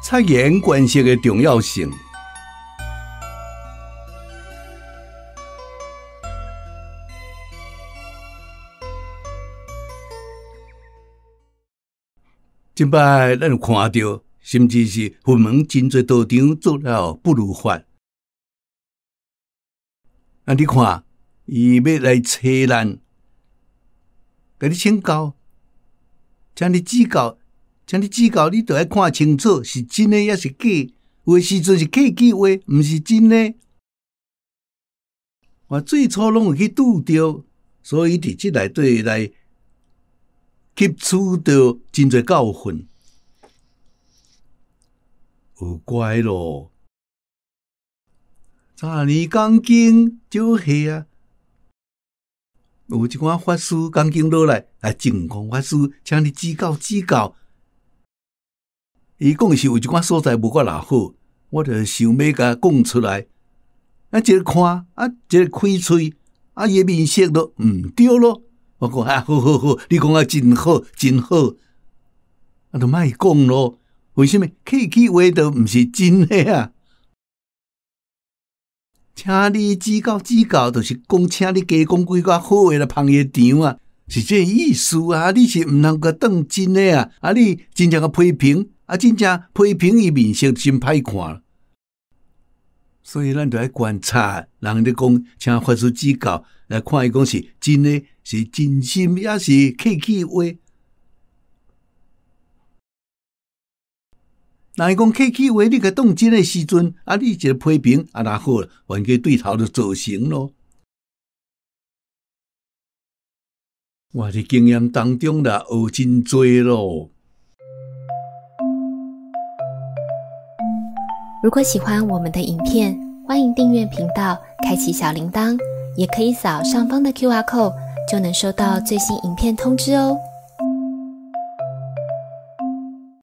察言观色的重要性。即摆咱有看到，甚至是云门真侪道场做了不如法。啊，你看，伊要来找咱，甲你请教，请你指教，你着要看清楚是真诶还是假。有诶时阵是客气话，毋是真诶。我最初拢有去拄着，所以伫即内底来吸取到真侪教训。有乖咯，昨年讲经少岁啊，有一寡法师讲经落来，净空法师，请你指教。伊讲是有一寡所在无我偌好，我着想要甲讲出来。一个看，一个开喙，伊面色都毋对咯。我讲好，你讲真好，就莫讲咯。为什么客气话都毋是真诶啊？请你指教，就是讲请你加讲几句好话来捧个场啊，是这意思啊！你是毋通甲当真诶啊！你真正个批评，真正批评伊面色真歹看。所以咱着爱观察人咧讲，请法师指教来看伊讲是真诶，是真心，也是客气话。若伊讲客气话，你甲当真诶时阵，你一个批评若好，原个对头就做成咯。我伫经验当中啦，学真多咯。 如果喜欢我们的影片，欢迎订阅频道，开启小铃铛，也可以扫上方的 QR code，就能收到最新影片通知哦。